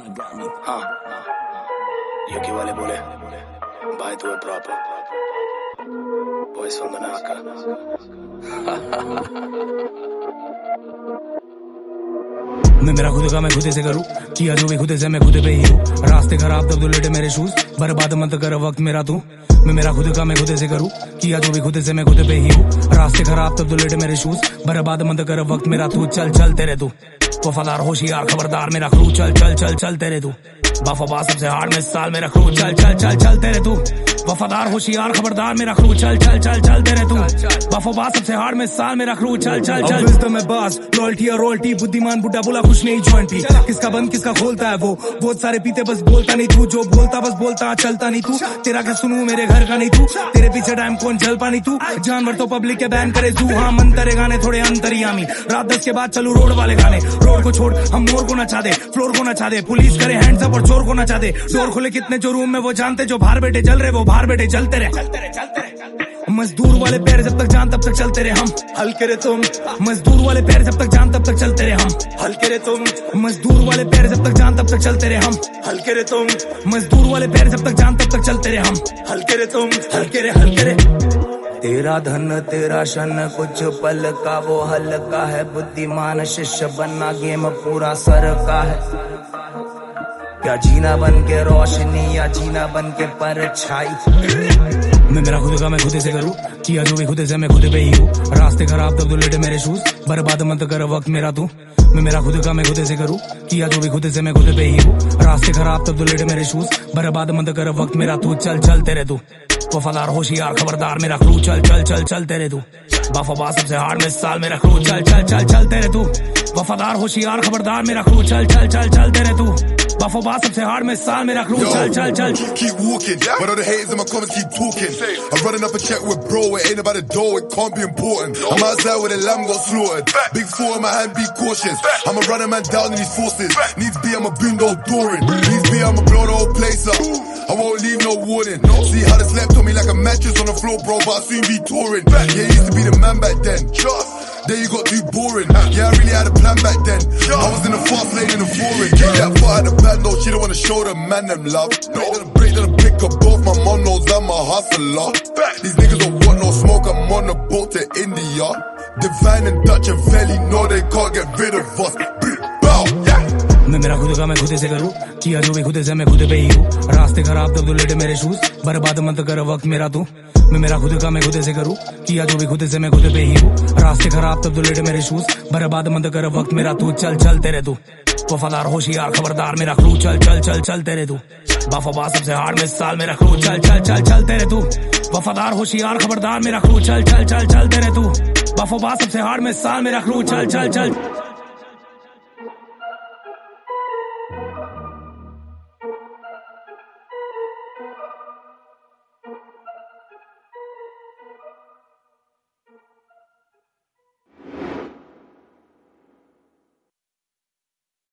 हाँ, यूकी वाले बोले भाई तू है प्रॉपर वॉइस ऑन द नाका। मैं मेरा खुद का मैं खुदे से करूँ, किया जो भी खुदे से मैं खुदे पे ही हूँ। रास्ते खराब तब तो लेटे मेरे शूज, बर्बाद मत कर वक्त मेरा तू। मैं मेरा खुद का मैं खुदे से करूँ, किया जो भी खुदे से मैं खुदे पे ही हूँ। रास्ते खराब तब तो लेटे मेरे शूज, बर्बाद मत कर वक्त मेरा तू। चल चल तेरे तू वफादार होशियार खबरदार मेरा क्रू। चल चल चल चल तेरे तू बाफाबा सबसे हार्ड में साल मेरा क्रू। चल चल चल चल तेरे तू वफादार होशियार खबरदार मेरा क्रू। चल चल चल चल तेरे तू बाफाबा सबसे हार्ड में साल मेरा क्रू। चल चल चल विज़डम है बास, लॉयल्टी और रॉयल्टी, बुद्धिमान बुड्ढा बोला कुछ नहीं जॉइंट पी। किसका बंद किसका खोलता है वो, बहुत सारे पीते बस बोलता नहीं तू। जो बोलता बस बोलता चलता नहीं तू। तेरा क्या सुनूं मेरे घर का नहीं तू, तेरे पीछे टाइम कौन चल पानी तू। जानवर तो पब्लिक के बैन करे तू। हाँ मंतरे गाने थोड़े अंतरियामी, रात 10 के बाद चलू रोड वाले गाने। रोड को छोड़ हम मोर को नचा दे, फ्लोर को नचा दे, पुलिस करे हैंड्स अप और चोर को नचा दे। डोर खुले कितने जो रूम में वो जानते, जो बाहर बैठे जल रहे वो बाहर बैठे जलते रहे। मजदूर वाले पैर जब तक जान तब तक चलते रहे हम, हल्के रे तुम। मजदूर वाले पैर जब तक जान तब तक चलते रहे हम, हल्के रे तुम। मजदूर वाले पैर जब तक जान तब तक चलते रहे हम, हल्के रे तुम। मजदूर वाले पैर जब तक जान तब तक चलते रहे हम, हल्के रे तुम, हल्के रे हल्के रे। तेरा धन तेरा शन कुछ पल का वो हल्का है, बुद्धिमान शिष्य बनना गेम पूरा सर का है। क्या जीना बन के रोशनी या जीना बन के परछाई। मैं मेरा खुद का मैं खुदे से करूँ, किया जो भी खुदे से मैं खुदे पे ही हूँ। रास्ते खराब तब तो लेटे मेरे शूज, बर्बाद मत कर वक्त मेरा तू। मैं मेरा खुद का मैं खुदे से करूँ, किया जो भी खुदे से मैं खुदे पे ही हूँ। रास्ते खराब तब तो लेटे मेरे शूज, बर्बाद मत कर वक्त मेरा तू। चल चल तेरे तू वफादार होशियार खबरदार मेरा क्रू। चल चल चल चल तेरे तू बाफाबा सबसे हार्ड में साल मेरा क्रू। चल चल चल चल तेरे तू वफादार होशियार खबरदार मेरा क्रू। चल चल चल चल तेरे तू बाफाबा सबसे हार्ड में साल मेरा क्रू। चल चल चल keep walking, but all the haters in my comments keep talking. I'm running up a check with bro, it ain't about the dough, it can't be important. I'm outside with a lamb got slaughtered, big four in my hand, be cautious. I'm a running man down in these forces. Needs be, I'm a window dooring. Needs be, I'm a blow the whole place up. I won't leave no warning. See how they slept on me like a mattress on the floor, bro, but I'll soon be touring. Yeah, you used to be the man back then. Then you got too boring. Yeah, I really had a plan back then. I was in the fast lane in the foreign. Kick that far at the band though, she don't wanna show the man them love. Break to the pick up both my monos, I'm a hustler. These niggas don't want no smoke, I'm on a boat to India. Divine and Dutch and Felly know they can't get rid of us. Bow, yeah. मैं मेरा खुद का मैं खुदे से करूँ, किया जो भी खुदे से मैं खुदे पे ही हूँ। रास्ते खराब तब तो लेटे मेरे शूज, बर्बाद मत कर वक्त मेरा तू। मैं मेरा खुद का मैं खुदे से करूँ, किया जो भी खुदे से मैं खुदे पे ही हूँ। रास्ते खराब तब तो लेटे मेरे शूज, बर्बाद मत कर वक्त मेरा तू। चल चल तेरे तू वफादार होशियार खबरदार मेरा क्रू। चल चल चल चल तेरे तू बाफाबा सबसे हार्ड में साल मेरा क्रू। चल चल चल चल तेरे तू वफादार होशियार खबरदार मेरा क्रू। चल चल चल चल तेरे तू बाफाबा सबसे हार्ड में साल मेरा क्रू। चल चल चल